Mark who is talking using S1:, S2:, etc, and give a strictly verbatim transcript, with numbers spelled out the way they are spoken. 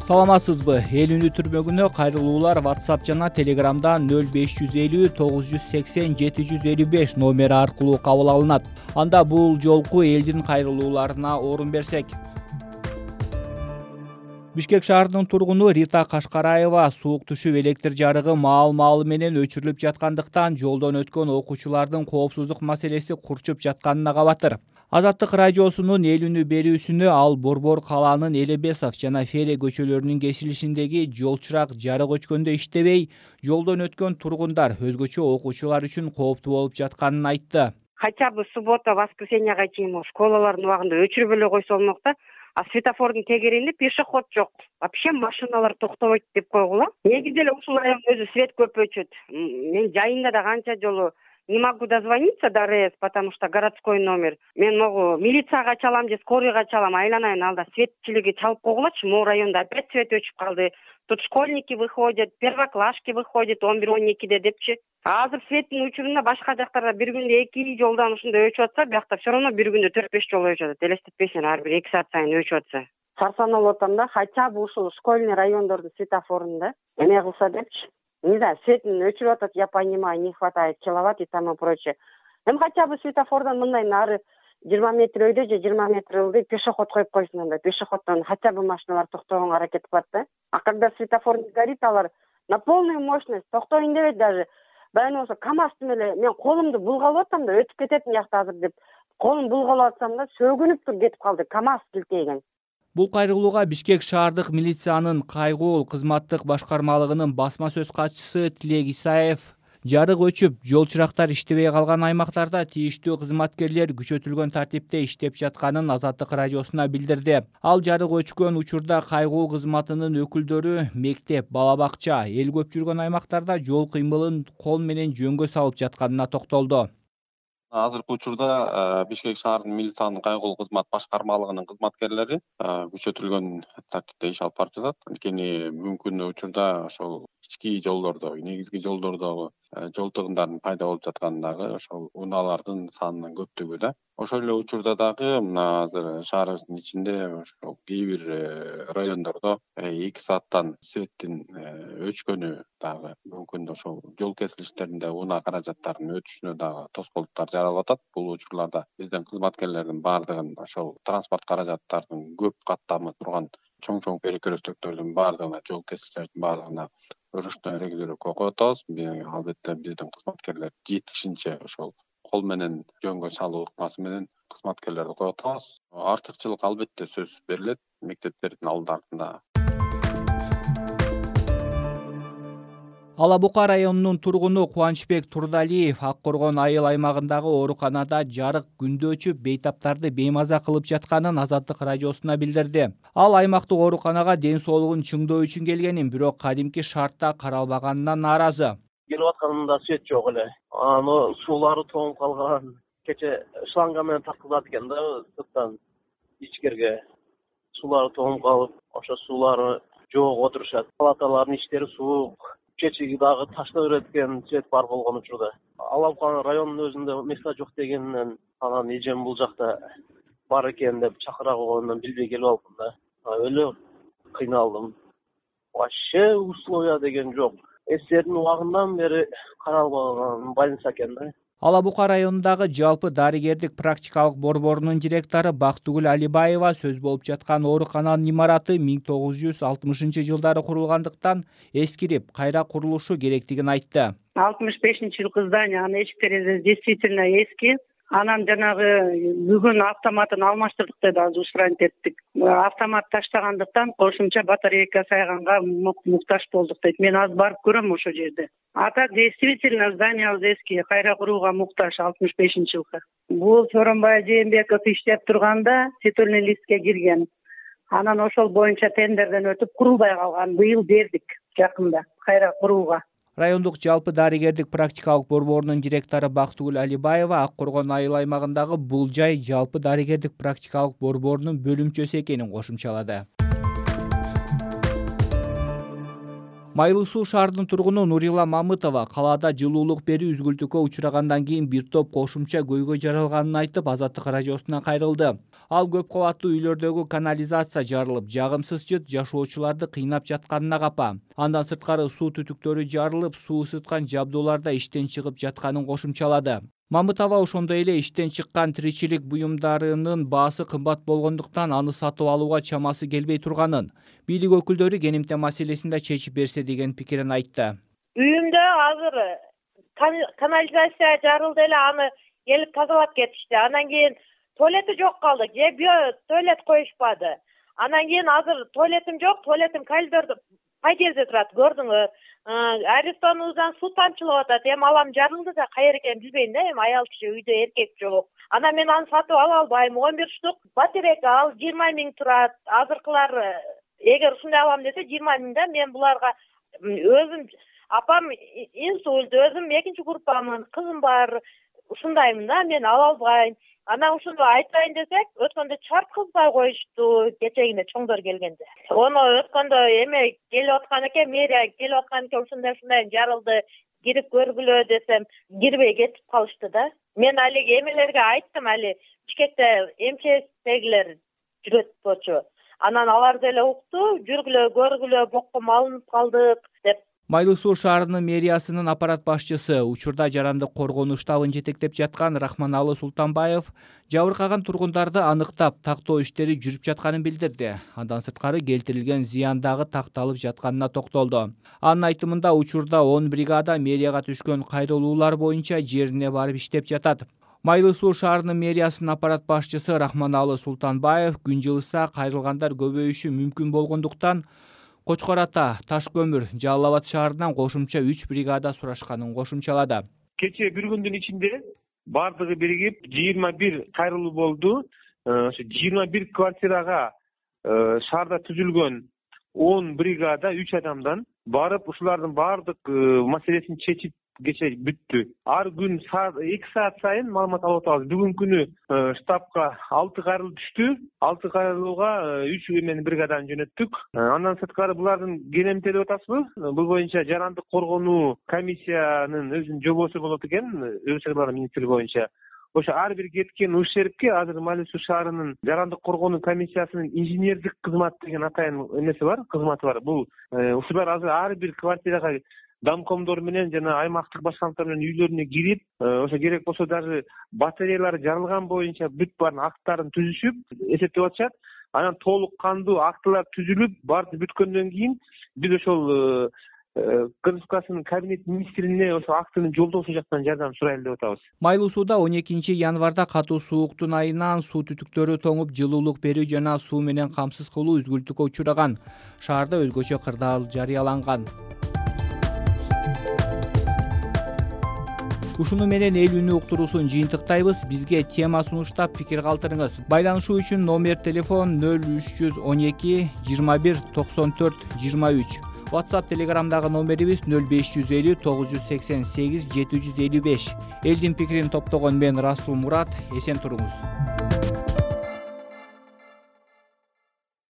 S1: Саламатсызбы? Эл үнү түрмөгүнө кайрылуулар WhatsApp жана Telegram'дан нөл беш жүз элүү тогуз жүз сексен жети жүз элүү беш номери аркылуу кабыл алынат. Анда бул жолку элдин кайрылууларына орун берсек. Бишкек шаарынын тургуну Рита Кашкараева суук түшүп электр жарыгы маал-маалы менен өчүрүлүп жаткандыктан жолдон өткөн окуучулардын коопсуздук маселеси курчуп жатканына кабатыр. Азаттык радиосунун эл үнү берүүсүнө ал Борбор калаанын Элебесов жана Фере көчөлөрүнүн кесилишиндеги жол чырак жарык өчкөндө иштебей, жолдон өткөн тургундар, өзгөчө окуучулар үчүн кооптуу болуп жатканын айтты.
S2: Хотя бы суббота, воскресеньега чейин школалардын убагында өчүрүп эле койсо болмок да. А светофордун тегерегинде пешеход жок. Вообще машиналар токтобойт деп койгула. Негизи эле ушул райондо өзү свет көп өчөт. Мен жайында да канча жолу не могу дозвониться до РЭС, потому что городской номер. Мен могу милицияга чалам же скорыйга чалам, айланайын алда светчилиги чалып койгулачы. Могу районда опять свет өчүп калды. Тут школьники выходят, первоклашки выходят он бир он экиде депчи. Азыр светтин учурунда башка жактарда бир күндө эки жолдон ушундай өчүп атса, биякта все равно бир күндө төрт беш жол өчүп атат. Элестетпейсиң, ар бир эки саат сайын өчүп атса. Сарсанып атам да, хотя бы ушул школьный райондордун светофорунда эме кылса депчи. Не знаю, светін өчүрүп атат, я понимаю, не хватает киловатт и тому прочее. Эми хотя бы светофордон мындай нары жыйырма метр өйдө же жыйырма метр ылдый пешеход коюп койсун анда. Пешеходдон хотя бы машиналар токтогонго аракет кылат да. А когда светофор не горит, алар на полную мощность токтоюн дебейт даже. Баягы болсо КамАЗдын эле мен колумду булгалап атам да өтүп кететин жакта азыр деп. Колум булгалап атсам да сөгүнүп тур кетип калды. КамАЗ килтейген.
S1: Бул кайрылууга Бишкек шаардык милициянын кайгуул кызматтык башкармалыгынын басма сөз катчысы Тилек Исаев жарык өчүп, жол чырактар иштебей калган аймактарда тийиштүү кызматкерлер күчөтүлгөн тартипте иштеп жатканын Азаттык радиосуна билдирди. Ал жарык өчкөн учурда кайгуул кызматынын өкүлдөрү мектеп, бала бакча, эл көп жүргөн аймактарда жол кыймылын кол менен жөнгө салып жатканына токтолду.
S3: Азыркы учурда Бишкек шаарынын милициянын кайгуул кызмат башкармалыгынын кызматкерлери күчөтүлгөн тартипте иш алып барып жатат. Анткени мүмкүн учурда ошол ички жолдордо, негизги жолдордогу жол тыгындардын пайда болуп жатканы дагы ошол унаалардын санынын көптүгү да. Ошол эле учурда дагы мына азыр шаарыбыздын ичинде ошол кээ бир райондордо эки сааттан светтин өчкөнү дагы мүмкүн ошол жол кесилиштеринде унаа каражаттарынын өтүшүнө дагы тоскоолдуктар жаралып атат. Бул учурларда биздин кызматкерлердин баардыгын ошол транспорт каражаттарынын көп каттамы турган чоң-чоң перекрестоктордун баардыгына, жол кесилиштердин баардыгына уруштой регулировка коюп атабыз. Албетте биздин кызматкерлер жетишинче ошол кол менен жөнгө салуу ыкмасы менен кызматкерлерди коюп атабыз. Артыкчылык албетте сөзсүз берилет мектептердин алдарында.
S1: Ала Бука районунун тургуну Кубанычбек Турдалиев Ак Коргон айыл аймагындагы ооруканада жарык күндө өчүп, бейтаптарды беймаза кылып жатканын Азаттык радиосуна билдирди. Ал аймактык ооруканага ден соолугун чыңдоо үчүн келгенин, бирок кадимки шартта каралбаганынан нааразы.
S4: Келип атканында свет жок эле. Аны суулары тоңуп калган. Кече шланга менен тарткылат экен да, сырттан ичкерге. Суулары тоңуп калып, ошо суулары жок отурушат. Палаталардын иштери суук. Кечеги дагы таштап берет экен, свет бар болгон учурда. Алабука районунун өзүндө места жок дегенинен анан эжем бул жакта бар экен деп чакыра койгондон билбей келип алдым да. Өлө кыйналдым. Вообще условия деген жок. Эстердин убагынан бери каралбаган больница экен да.
S1: Ала Бука районундагы жалпы дарыгердик практикалык борборунун директору Бактыгүл Алибаева сөз болуп жаткан оорукананын имараты миң тогуз жүз алтымышынчы жылдары курулгандыктан эскирип, кайра курулушу керектигин айтты.
S2: алтымыш бешинчи жылкы здание, анын эшик терезеси действительно эски. Анан жанагы бүгүн автоматын алмаштырдык деди, азыр ушрант эттик. Автомат таштагандыктан кошумча батарейка сайганга муктаж болдук дейт. Мен аз барып көрөм ошол жерде. А так действительно зданиябыз эски, кайра курууга муктаж алтымыш бешинчи жылкы. Бул Сооронбай Жээнбеков иштеп турганда титульный листке кирген. Анан ошол боюнча тендерден өтүп курулбай калган. Быйыл бердик жакында кайра курууга.
S1: Райондук жалпы дарыгердик практикалык борборунун директору Бактыгүл Алибаева Ак Коргон айыл аймагындагы бул жай жалпы дарыгердик практикалык борборунун бөлүмчөсү экенин кошумчалады. Майлуу Суу шаарынын тургуну Нурила Мамытова калаада жылуулук берүү үзгүлтүккө учурагандан кийин бир топ кошумча көйгөй жаралганын айтып, Азаттык радиосуна кайрылды. Ал көп кабаттуу үйлөрдөгү канализация жарылып, жагымсыз жыт жашоочуларды кыйнап жатканына капа. Андан сырткары суу түтүктөрү жарылып, суу ысыткан жабдууларда иштен чыгып жатканын кошумчалады. Мамытова ошондой эле иштен чыккан тиричилик буюмдарынын баасы кымбат болгондуктан аны сатып алууга чамасы келбей турганын, бийлик өкүлдөрү кенемте маселесин да чечип берсе деген пикирин айтты.
S5: Үйүмдө азыр канализация жарылды эле, аны келип тазалап кетишти. Анан кийин туалети жок калды, же био туалет коюшпады. Анан кийин азыр туалетим жок, туалетим коридордо подъездде турат, көрдүңөр. Арестонубуздан суу тамчылап атат. Эми алам жарылды да, кайер экенин билбейм да, эми аял киши үйдө, эркек жок. Анан мен аны сатып ала албайм. он бир штук батарейка, ал жыйырма миң турат. Азыркылар эгер ушундай алам десе жыйырма миң да, мен буларга өзүм апам инсульт, өзүм экинчи группамын, кызым бар, ушундаймын да, мен ала албайм. Анан ушуну айтайын десек, өткөндө чарткызбай коюшту, кечегине чоңдор келгенде. Ону өткөндө эме келип аткан экен, мэрия келип аткан экен, ушундай ушундай жарылды, кирип көргүлө десем, кирбей кетип калышты да. Мен алиги эмелерге айттым, али Бишкекте МЧСтегилер жүрөт болчу. Анан алар деле укту, жүргүлө, көргүлө, бокко малынып калдык деп.
S1: Майлуу Суу шаарынын мэриясынын аппарат башчысы, учурда жарандык коргонуу штабын жетектеп жаткан Рахманалы Султанбаев жабыркаган тургундарды аныктап, тактоо иштери жүрүп жатканын билдирди. Андан сырткары келтирилген зыян дагы такталып жатканына токтолду. Анын айтымында учурда он бригада мэрияга түшкөн кайрылуулар боюнча жерине барып иштеп жатат. Майлуу Суу шаарынын мэриясынын аппарат башчысы Рахманалы Султанбаев күн жылыса кайрылгандар көбөйүшү мүмкүн болгондуктан Кочкор Ата, Таш көмүр, Жалал Абад шаарынан кошумча үч бригада сурашканын кошумчалады.
S6: Кече бир күндүн ичинде бардыгы биригип жыйырма бир кайрылуу болду. Ошо жыйырма бир квартирага шаарда түзүлгөн он бригада үч адамдан барып ушулардын баардык маселесин чечип кече бүттү. Ар күн эки саат сайын маалымат алып атабыз. Бүгүнкү күнү штабка алты кайрылуу түштү. алты кайрылууга үч эмен бригаданы жөнөттүк. Андан сырткары булардын кенемтелеп атасызбы? Бул боюнча жарандык коргонуу комиссиянын өзүнүн жобосу болот экен, Өз айлар министрлиги боюнча. Ошо ар бир кеткен иш шерипке азыр Майлуу Суу шаарынын жарандык коргонуу комиссиясынын инженердик кызмат деген атайын эмеси бар, кызматы бар. Бул ушулар азыр ар бир квартирага домкомдор менен жана аймактык башкармалар менен үйлөрүнө кирип, ошо керек болсо даже батареялары жарылган боюнча бүт баарын акттарын түзүшүп, эсептеп атышат. Анан толук кандуу актылар түзүлүп, баары бүткөндөн кийин биз ошол Кыргызстандын кабинет министрине ошо актыны жолдоосу жактан жардам сурайлы деп атабыз.
S1: Майлуу Сууда он экинчи январда катуу сууктун айынан суу түтүктөрү тоңуп, жылуулук берүү жана суу менен камсыз кылуу үзгүлтүккө учураган. Шаарда өзгөчө кырдаал жарыяланган. Ушуну менен эл үнү уктуруусун жыйынтыктайбыз. Бизге тема сунуштап пикир калтырыңыз. Байланышуу үчүн номер телефон нөл үч жүз он эки жыйырма бир токсон төрт жыйырма үч. WhatsApp, Telegramдагы номерибиз нөл беш жүз элүү тогуз жүз сексен сегиз жети жүз элүү беш. Элдин пикирин топтогон мен Расул Мурат. Эсен туруңуз.